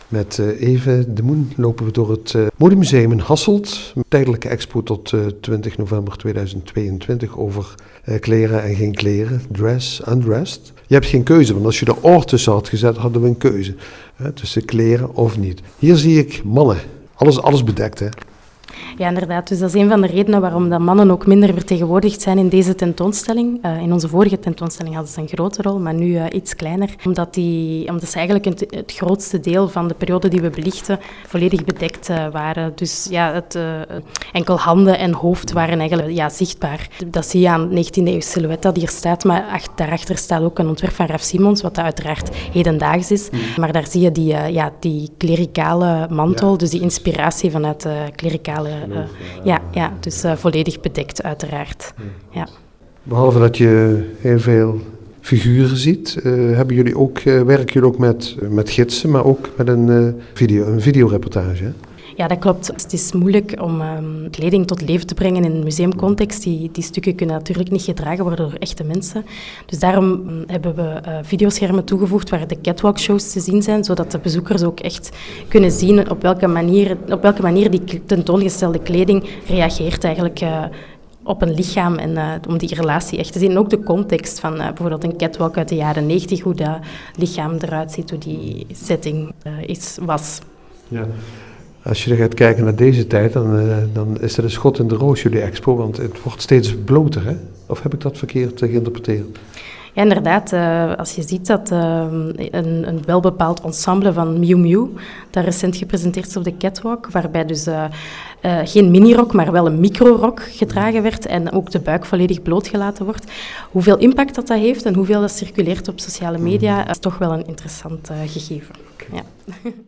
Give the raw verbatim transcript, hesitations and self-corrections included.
Met uh, Eve de Moen lopen we door het uh, Modemuseum in Hasselt. Een tijdelijke expo tot uh, twintig november tweeduizend tweeëntwintig over uh, kleren en geen kleren. Dress, undressed. Je hebt geen keuze, want als je er oor tussen had gezet, hadden we een keuze. Hè, tussen kleren of niet. Hier zie ik mannen. Alles, alles bedekt, hè? Ja, inderdaad. Dus dat is een van de redenen waarom dat mannen ook minder vertegenwoordigd zijn in deze tentoonstelling. Uh, in onze vorige tentoonstelling hadden ze een grote rol, maar nu uh, iets kleiner. Omdat, die, omdat ze eigenlijk het, het grootste deel van de periode die we belichten volledig bedekt uh, waren. Dus ja, het, uh, enkel handen en hoofd waren eigenlijk ja, zichtbaar. Dat zie je aan negentiende eeuw silhouet dat hier staat, maar ach, daarachter staat ook een ontwerp van Raf Simons, wat dat uiteraard hedendaags is. Mm. Maar daar zie je die, uh, ja, die klerikale mantel, ja. Dus die inspiratie vanuit de uh, klerikale... Uh, ja, ja, dus uh, volledig bedekt uiteraard. Ja. Behalve dat je heel veel figuren ziet, uh, hebben jullie ook, uh, werken jullie ook met, uh, met gidsen, maar ook met een, uh, video, een videoreportage, hè? Ja, dat klopt. Het is moeilijk om um, kleding tot leven te brengen in een museumcontext. Die, die stukken kunnen natuurlijk niet gedragen worden door echte mensen. Dus daarom um, hebben we uh, videoschermen toegevoegd waar de catwalk-shows te zien zijn, zodat de bezoekers ook echt kunnen zien op welke manier, op welke manier die tentoongestelde kleding reageert eigenlijk uh, op een lichaam en uh, om die relatie echt te zien. En ook de context van uh, bijvoorbeeld een catwalk uit de jaren negentig, hoe dat lichaam eruit ziet, hoe die setting uh, is, was. Ja. Als je er gaat kijken naar deze tijd, dan, uh, dan is er een schot in de roos, jullie expo, want het wordt steeds bloter, hè? Of heb ik dat verkeerd uh, geïnterpreteerd? Ja, inderdaad. Uh, als je ziet dat uh, een, een welbepaald ensemble van Miu Miu, dat recent gepresenteerd is op de catwalk, waarbij dus uh, uh, geen minirok, maar wel een microrok gedragen werd en ook de buik volledig blootgelaten wordt. Hoeveel impact dat, dat heeft en hoeveel dat circuleert op sociale media, is toch wel een interessant uh, gegeven. Ja.